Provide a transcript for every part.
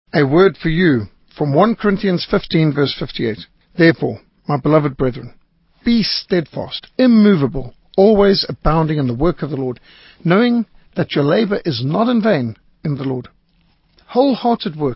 A word for you from 1 Corinthians 15 verse 58. Therefore, my beloved brethren, be steadfast, immovable, always abounding in the work of the Lord, knowing that your labor is not in vain in the Lord. Wholehearted work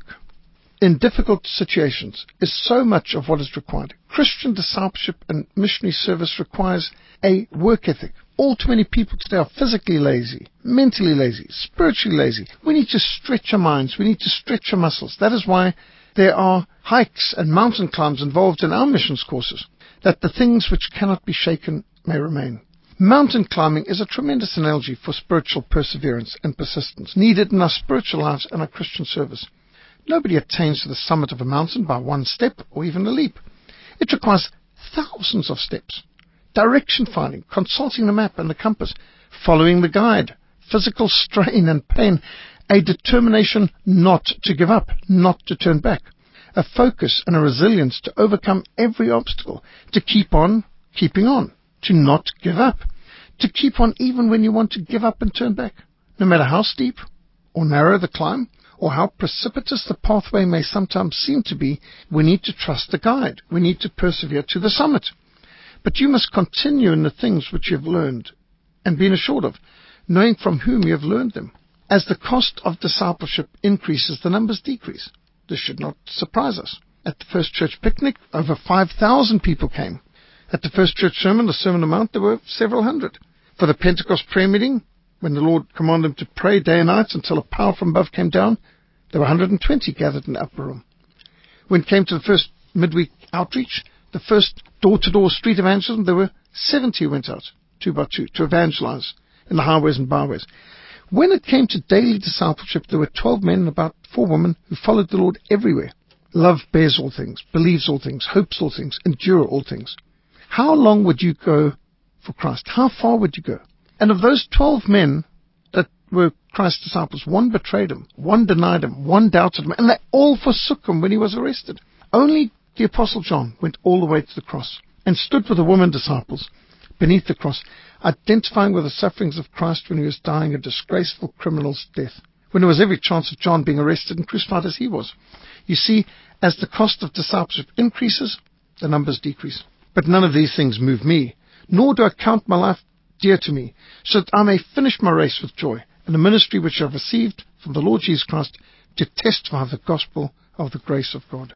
in difficult situations is so much of what is required. Christian discipleship and missionary service requires a work ethic. All too many people today are physically lazy, mentally lazy, spiritually lazy. We need to stretch our minds. We need to stretch our muscles. That is why there are hikes and mountain climbs involved in our missions courses, that the things which cannot be shaken may remain. Mountain climbing is a tremendous analogy for spiritual perseverance and persistence needed in our spiritual lives and our Christian service. Nobody attains to the summit of a mountain by one step or even a leap. It requires thousands of steps. Direction finding, consulting the map and the compass, following the guide, physical strain and pain, a determination not to give up, not to turn back, a focus and a resilience to overcome every obstacle, to keep on keeping on, to not give up, to keep on even when you want to give up and turn back. No matter how steep or narrow the climb, or how precipitous the pathway may sometimes seem to be, we need to trust the guide. We need to persevere to the summit. But you must continue in the things which you have learned and been assured of, knowing from whom you have learned them. As the cost of discipleship increases, the numbers decrease. This should not surprise us. At the first church picnic, over 5,000 people came. At the first church sermon, the Sermon on the Mount, there were several hundred. For the Pentecost prayer meeting, when the Lord commanded them to pray day and night until a power from above came down, there were 120 gathered in the upper room. When it came to the first midweek outreach, the first door-to-door street evangelism, there were 70 who went out, 2 by 2, to evangelize in the highways and byways. When it came to daily discipleship, there were 12 men and about 4 women who followed the Lord everywhere. Love bears all things, believes all things, hopes all things, endure all things. How long would you go for Christ? How far would you go? And of those 12 men that were Christ's disciples, 1 betrayed him, 1 denied him, 1 doubted him, and they all forsook him when he was arrested. Only the Apostle John went all the way to the cross and stood with the women disciples beneath the cross, identifying with the sufferings of Christ when he was dying a disgraceful criminal's death, when there was every chance of John being arrested and crucified as he was. You see, as the cost of discipleship increases, the numbers decrease. But none of these things move me, nor do I count my life dear to me, so that I may finish my race with joy, and the ministry which I have received from the Lord Jesus Christ, to testify the gospel of the grace of God.